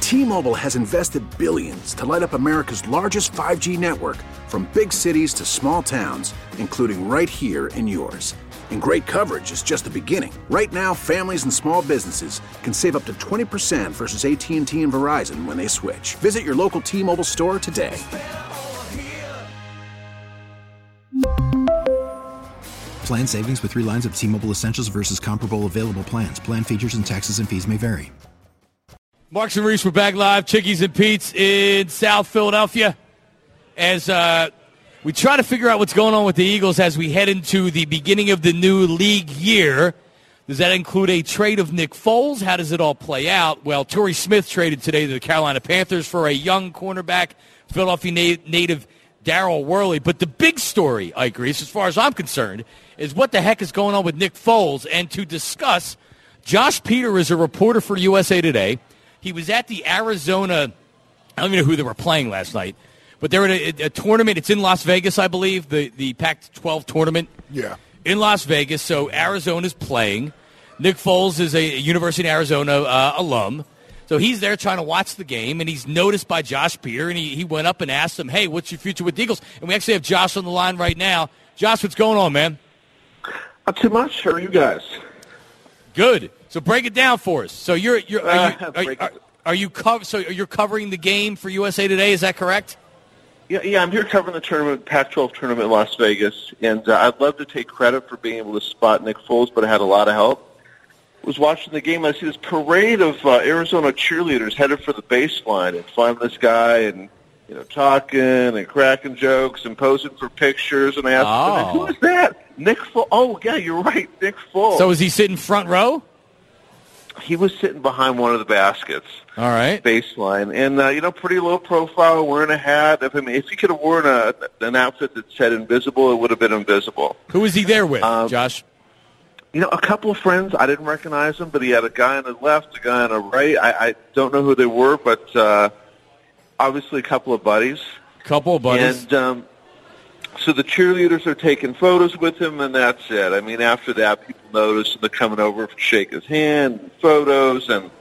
T-Mobile has invested billions to light up America's largest 5G network, from big cities to small towns, including right here in yours. And great coverage is just the beginning. Right now, families and small businesses can save up to 20% versus AT&T and Verizon when they switch. Visit your local T-Mobile store today. Plan savings with 3 lines of T-Mobile Essentials versus comparable available plans. Plan features and taxes and fees may vary. Marks and Reese, we're back live. Chickies and Pete's in South Philadelphia. As we try to figure out what's going on with the Eagles as we head into the beginning of the new league year. Does that include a trade of Nick Foles? How does it all play out? Well, Torrey Smith traded today to the Carolina Panthers for a young cornerback, Philadelphia native Darryl Worley. But the big story, Ike Reese, as far as I'm concerned, is what the heck is going on with Nick Foles. And to discuss, Josh Peter is a reporter for USA Today. He was at the Arizona, I don't even know who they were playing last night, but they're at a tournament. It's in Las Vegas, I believe, the Pac-12 tournament. Yeah. In Las Vegas, so Arizona's playing. Nick Foles is a University of Arizona alum. So he's there trying to watch the game, and he's noticed by Josh Peter, and he went up and asked him, hey, what's your future with the Eagles? And we actually have Josh on the line right now. Josh, what's going on, man? Not too much. How are you guys? Good. So break it down for us. So you're covering the game for USA Today? Is that correct? Yeah. I'm here covering the tournament, Pac-12 tournament in Las Vegas, and I'd love to take credit for being able to spot Nick Foles, but I had a lot of help. I was watching the game. I see this parade of Arizona cheerleaders headed for the baseline and find this guy and talking and cracking jokes and posing for pictures. And I asked him, who is that? Nick Foles. Oh, yeah, you're right, Nick Foles. So is he sitting front row? He was sitting behind one of the baskets. All right. Baseline. And, pretty low profile, wearing a hat. If he could have worn an outfit that said invisible, it would have been invisible. Who was he there with, Josh? A couple of friends. I didn't recognize him, but he had a guy on the left, a guy on the right. I don't know who they were, but obviously a couple of buddies. And so the cheerleaders are taking photos with him, and that's it. I mean, after that, people notice, and they're coming over to shake his hand, and photos, and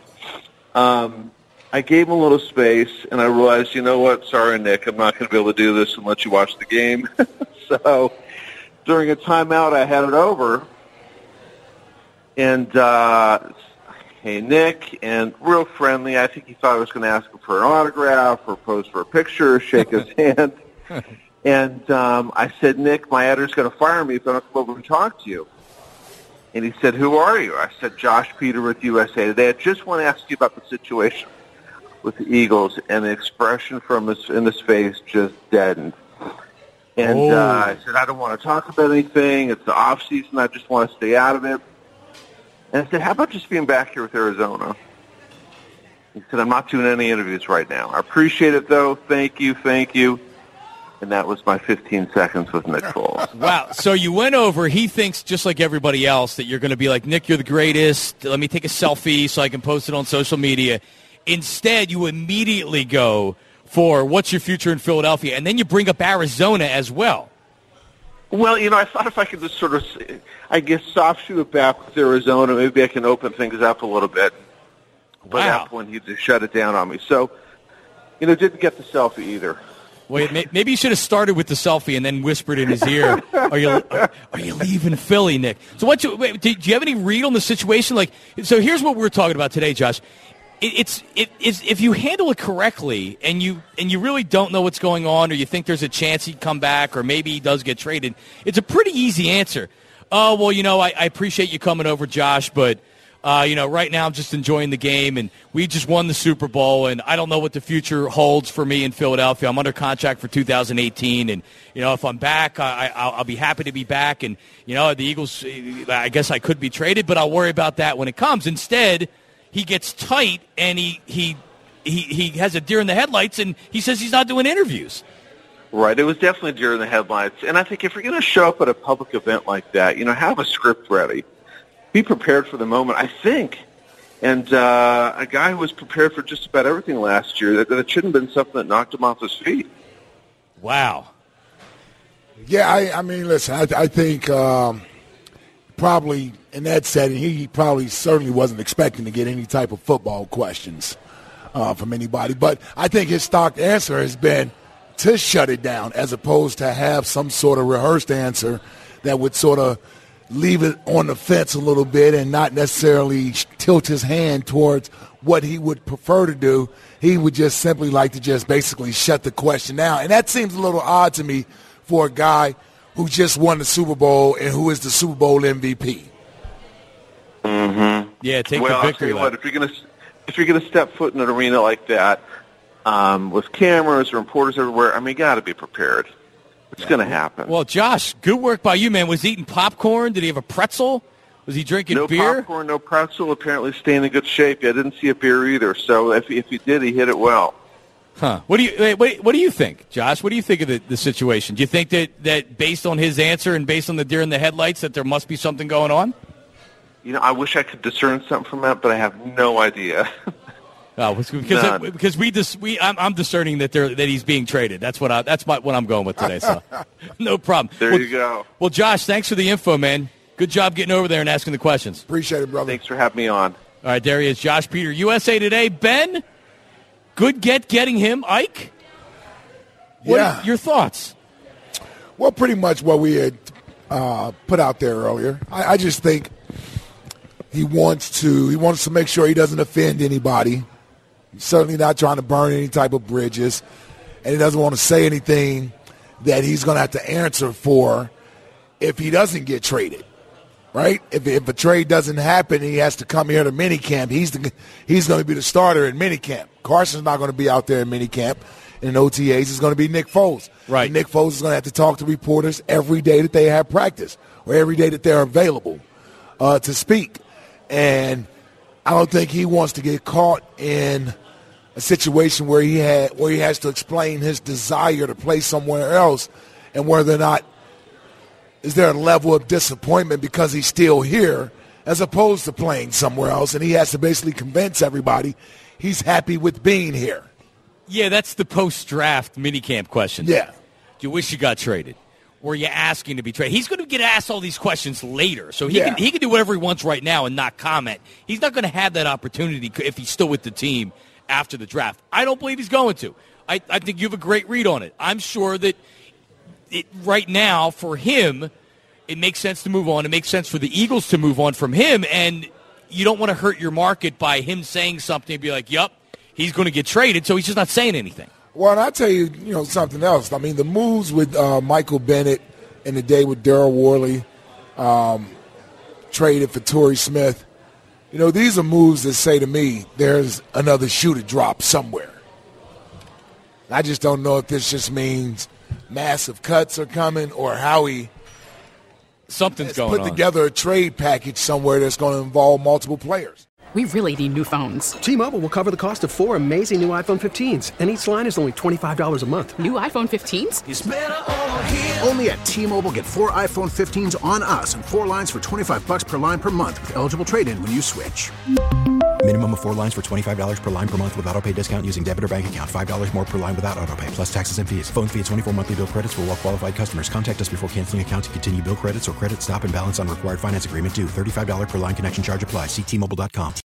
I gave him a little space, and I realized, you know what, sorry, Nick, I'm not going to be able to do this and let you watch the game. So during a timeout, I had it over, and hey, Nick, and real friendly. I think he thought I was going to ask him for an autograph or pose for a picture or shake his hand. And I said, Nick, my editor's going to fire me if I don't come over and talk to you. And he said, who are you? I said, Josh Peter with USA Today. I just want to ask you about the situation with the Eagles. And the expression in his face just deadened. And I said, I don't want to talk about anything. It's the off season. I just want to stay out of it. And I said, how about just being back here with Arizona? He said, I'm not doing any interviews right now. I appreciate it, though. Thank you. And that was my 15 seconds with Nick Foles. Wow. So you went over. He thinks, just like everybody else, that you're going to be like, Nick, you're the greatest. Let me take a selfie so I can post it on social media. Instead, you immediately go for what's your future in Philadelphia, and then you bring up Arizona as well. Well, I thought if I could just sort of, soft shoot it back with Arizona, maybe I can open things up a little bit. But at that point, he just shut it down on me. So, didn't get the selfie either. Wait, maybe you should have started with the selfie and then whispered in his ear, are you leaving Philly, Nick? So do you have any read on the situation? So here's what we're talking about today, Josh. It's if you handle it correctly and you really don't know what's going on, or you think there's a chance he'd come back, or maybe he does get traded, it's a pretty easy answer. Oh, well, I appreciate you coming over, Josh, but right now I'm just enjoying the game, and we just won the Super Bowl, and I don't know what the future holds for me in Philadelphia. I'm under contract for 2018, and, if I'm back, I'll be happy to be back. And, the Eagles, I guess I could be traded, but I'll worry about that when it comes. Instead, he gets tight, and he has a deer in the headlights, and he says he's not doing interviews. Right. It was definitely deer in the headlights. And I think if you're going to show up at a public event like that, have a script ready. Be prepared for the moment, I think. And a guy who was prepared for just about everything last year, that it shouldn't have been something that knocked him off his feet. Wow. Yeah, I mean, listen, I think probably in that setting, he probably certainly wasn't expecting to get any type of football questions. from anybody. But I think his stock answer has been to shut it down as opposed to have some sort of rehearsed answer that would sort of leave it on the fence a little bit and not necessarily tilt his hand towards what he would prefer to do. He would just simply like to just basically shut the question down. And that seems a little odd to me for a guy who just won the Super Bowl and who is the Super Bowl MVP. Mm-hmm. Yeah, take the victory. I'll tell you what, if you're gonna step foot in an arena like that with cameras or reporters everywhere, I mean, you got to be prepared. It's going to happen. Well, Josh, good work by you, man. Was he eating popcorn? Did he have a pretzel? Was he drinking beer? No popcorn, no pretzel. Apparently staying in good shape. I didn't see a beer either. So if he did, he hit it well. Huh. What do you think, Josh? What do you think of the situation? Do you think that based on his answer and based on the deer in the headlights that there must be something going on? You know, I wish I could discern something from that, but I have no idea. Oh, because I'm discerning that he's being traded. That's what I'm going with today. So, no problem. There you go. Well, Josh, thanks for the info, man. Good job getting over there and asking the questions. Appreciate it, brother. Thanks for having me on. All right, there he is, Josh Peter, USA Today. Ben, good getting him. Ike, what are your thoughts? Well, pretty much what we had put out there earlier. I just think he wants to make sure he doesn't offend anybody. He's certainly not trying to burn any type of bridges, and he doesn't want to say anything that he's going to have to answer for if he doesn't get traded, right? If a trade doesn't happen, he has to come here to minicamp. He's going to be the starter in minicamp. Carson's not going to be out there in minicamp. In OTAs, it's going to be Nick Foles. Right. And Nick Foles is going to have to talk to reporters every day that they have practice or every day that they're available to speak. And I don't think he wants to get caught in a situation where he has to explain his desire to play somewhere else and whether or not is there a level of disappointment because he's still here as opposed to playing somewhere else, and he has to basically convince everybody he's happy with being here. Yeah, that's the post-draft minicamp question. Yeah. Do you wish you got traded? Were you asking to be traded? He's going to get asked all these questions later, so he can do whatever he wants right now and not comment. He's not going to have that opportunity if he's still with the team after the draft. I don't believe he's going to. I think you have a great read on it. I'm sure that right now for him, it makes sense to move on. It makes sense for the Eagles to move on from him, and you don't want to hurt your market by him saying something and be like, yep, he's going to get traded, so he's just not saying anything. Well, and I'll tell you, something else. I mean, the moves with Michael Bennett and the day with Daryl Worley, traded for Torrey Smith, these are moves that say to me there's another shoe to drop somewhere. I just don't know if this just means massive cuts are coming or how he something's going on. Put together a trade package somewhere that's going to involve multiple players. We really need new phones. T-Mobile will cover the cost of 4 amazing new iPhone 15s, and each line is only $25 a month. New iPhone 15s? It's better over here. Only at T-Mobile, get 4 iPhone 15s on us and 4 lines for $25 per line per month with eligible trade-in when you switch. Minimum of 4 lines for $25 per line per month with autopay discount using debit or bank account. $5 more per line without autopay, plus taxes and fees. Phone fee at 24 monthly bill credits for well-qualified customers. Contact us before canceling account to continue bill credits or credit stop and balance on required finance agreement due. $35 per line connection charge applies. See T-Mobile.com.